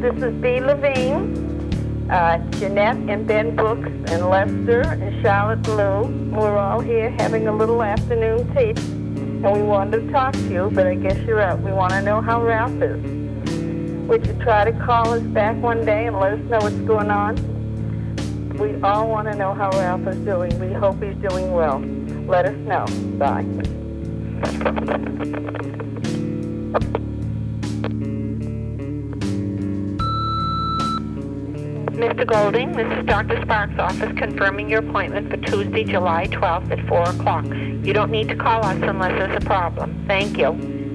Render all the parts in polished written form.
This is Bea Levine, Jeanette and Ben Brooks and Lester and Charlotte Blue. We're all here having a little afternoon tea, and we wanted to talk to you, but I guess you're out. We want to know how Ralph is. Would you try to call us back one day and let us know what's going on? We all want to know how Ralph is doing. We hope he's doing well. Let us know. Bye. Mr. Golding, this is Dr. Sparks' office confirming your appointment for Tuesday, July 12th at 4 o'clock. You don't need to call us unless there's a problem. Thank you.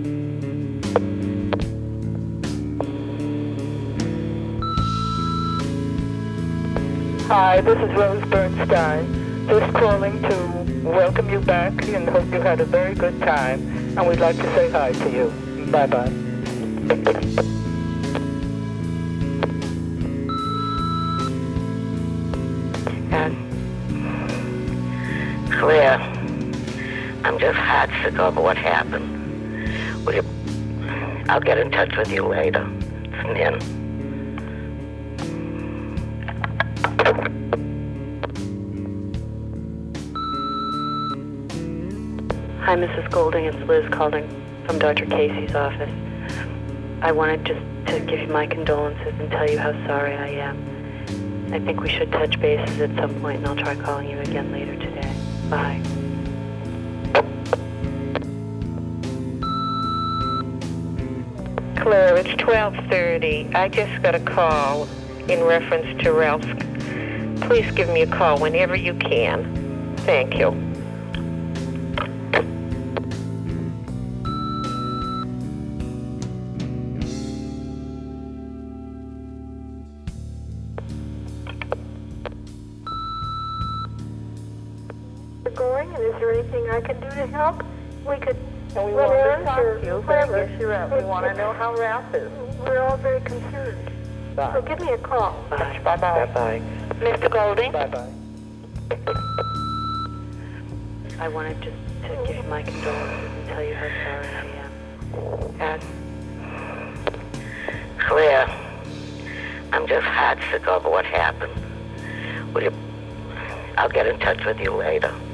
Hi, this is Rose Bernstein. Just calling to welcome you back and hope you had a very good time. And we'd like to say hi to you. Bye-bye. Claire, I'm just heartsick over what happened. I'll get in touch with you later. It's Nin. Hi, Mrs. Golding. It's Liz calling from Dr. Casey's office. I wanted just to give you my condolences and tell you how sorry I am. I think we should touch bases at some point, and I'll try calling you again later today. Bye. Claire, it's 12:30. I just got a call in reference to Ralph's. Please give me a call whenever you can. Thank you. Going, and is there anything I can do to help? We could. And we want to talk to you, but I guess you're out. We want to know how Ralph is. We're all very concerned. Bye. So give me a call. Bye. Bye-bye. Bye-bye. Mr. Golding? Bye-bye. I wanted just to give you my condolences and tell you how sorry I am. Claire, I'm just heartsick over what happened. I'll get in touch with you later.